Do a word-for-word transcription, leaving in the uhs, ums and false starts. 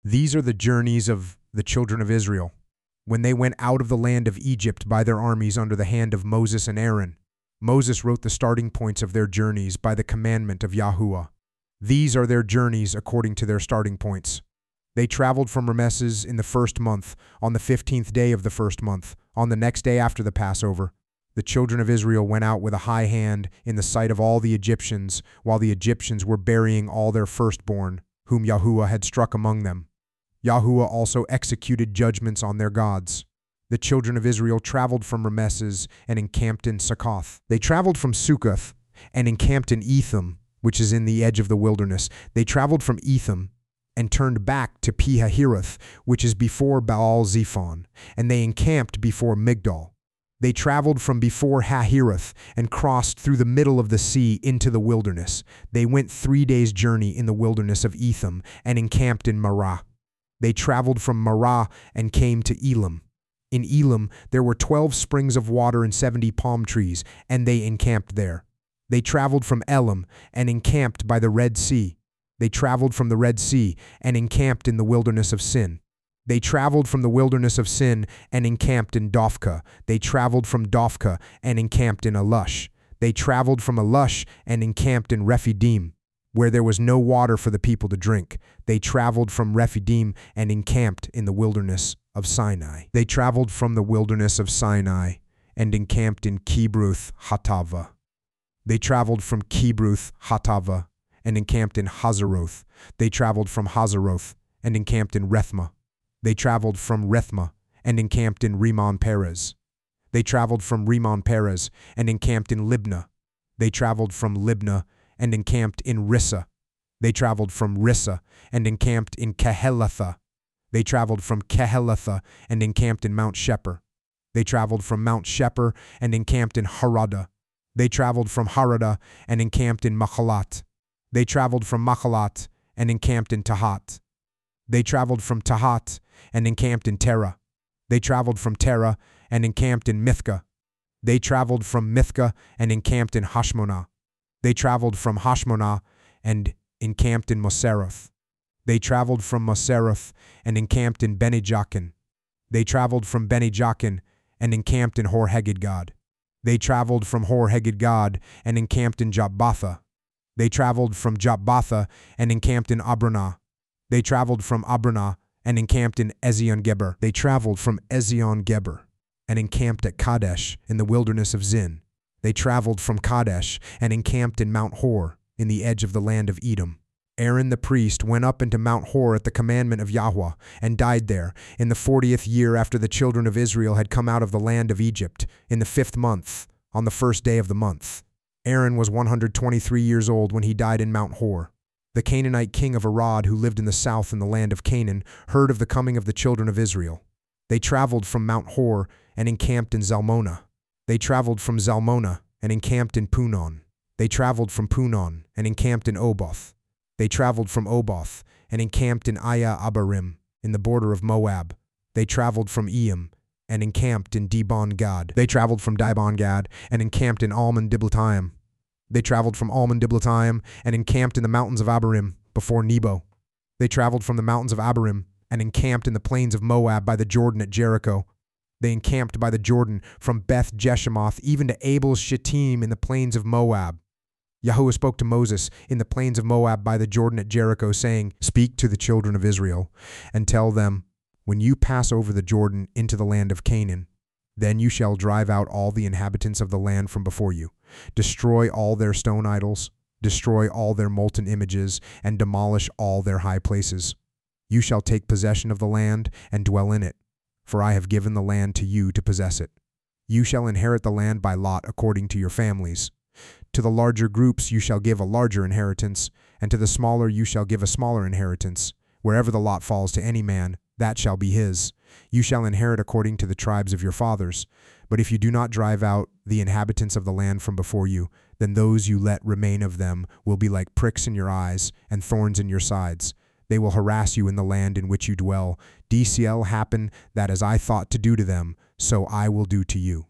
These are the journeys of the children of Israel, when they went out of the land of Egypt by their armies under the hand of Moses and Aaron. Moses wrote the starting points of their journeys by the commandment of Yahuwah. These are their journeys according to their starting points. They traveled from Rameses in the first month, on the fifteenth day of the first month, on the next day after the Passover. The children of Israel went out with a high hand in the sight of all the Egyptians, while the Egyptians were burying all their firstborn, whom Yahuwah had struck among them. Yahuwah also executed judgments on their gods. The children of Israel traveled from Rameses and encamped in Succoth. They traveled from Succoth and encamped in Etham, which is in the edge of the wilderness. They traveled from Etham and turned back to Pihahiroth, which is before Baal-Zephon, and they encamped before Migdol. They traveled from before Hahiroth and crossed through the middle of the sea into the wilderness. They went three days' journey in the wilderness of Etham and encamped in Marah. They traveled from Marah and came to Elam. In Elam there were twelve springs of water and seventy palm trees, and they encamped there. They traveled from Elam and encamped by the Red Sea. They traveled from the Red Sea and encamped in the wilderness of Sin. They traveled from the wilderness of Sin and encamped in Dophkah. They traveled from Dophkah and encamped in Alush. They traveled from Alush and encamped in Rephidim, where there was no water for the people to drink. They traveled from Rephidim and encamped in the wilderness of Sinai. They traveled from the wilderness of Sinai and encamped in Kibruth Hatava. They traveled from Kibruth Hatava and encamped in Hazeroth. They traveled from Hazeroth and encamped in Rethma. They traveled from Rethma and encamped in Rimon Perez. They traveled from Rimon Perez and encamped in Libnah. They traveled from Libnah and encamped in Rissa. They traveled from Rissa and encamped in Kehelatha. They traveled from Kehelatha and encamped in Mount Sheper. They traveled from Mount Sheper and encamped in Harada. They traveled from Harada and encamped in Machalat. They traveled from Machalat and encamped in Tahat. They traveled from Tahat and encamped in Terah. They traveled from Terah and encamped in Mithka. They traveled from Mithka and encamped in Hashmonah. They traveled from Hashmonah and encamped in Moseroth. They traveled from Moseroth and encamped in Beni-Jaakan. They traveled from Beni-Jaakan and encamped in Hor-Haggidgad. They traveled from Hor-Haggidgad and encamped in Jotbatha. They traveled from Jotbatha and encamped in Abranah. They traveled from Abranah and encamped in Ezion-Geber. They traveled from Ezion-Geber and encamped at Kadesh in the wilderness of Zin. They traveled from Kadesh and encamped in Mount Hor in the edge of the land of Edom. Aaron the priest went up into Mount Hor at the commandment of Yahweh and died there in the fortieth year after the children of Israel had come out of the land of Egypt, in the fifth month, on the first day of the month. Aaron was one hundred twenty-three years old when he died in Mount Hor. The Canaanite king of Arad, who lived in the south in the land of Canaan, heard of the coming of the children of Israel. They traveled from Mount Hor and encamped in Zalmonah. They traveled from Zalmonah and encamped in Punon. They traveled from Punon and encamped in Oboth. They traveled from Oboth and encamped in Aya Abarim, in the border of Moab. They traveled from Eam and encamped in Dibon-Gad. They traveled from Dibon-Gad and encamped in Almon-Diblatayim. They traveled from Almon-Diblatayim and encamped in the mountains of Abarim, before Nebo. They traveled from the mountains of Abarim and encamped in the plains of Moab by the Jordan at Jericho. They encamped by the Jordan from Beth Jeshemoth even to Abel Shittim in the plains of Moab. Yahuwah spoke to Moses in the plains of Moab by the Jordan at Jericho, saying, "Speak to the children of Israel and tell them, when you pass over the Jordan into the land of Canaan, then you shall drive out all the inhabitants of the land from before you, destroy all their stone idols, destroy all their molten images, and demolish all their high places. You shall take possession of the land and dwell in it, for I have given the land to you to possess it. You shall inherit the land by lot according to your families. To the larger groups you shall give a larger inheritance, and to the smaller you shall give a smaller inheritance. Wherever the lot falls to any man, that shall be his. You shall inherit according to the tribes of your fathers. But if you do not drive out the inhabitants of the land from before you, then those you let remain of them will be like pricks in your eyes and thorns in your sides. They will harass you in the land in which you dwell. D C L happen that as I thought to do to them, so I will do to you."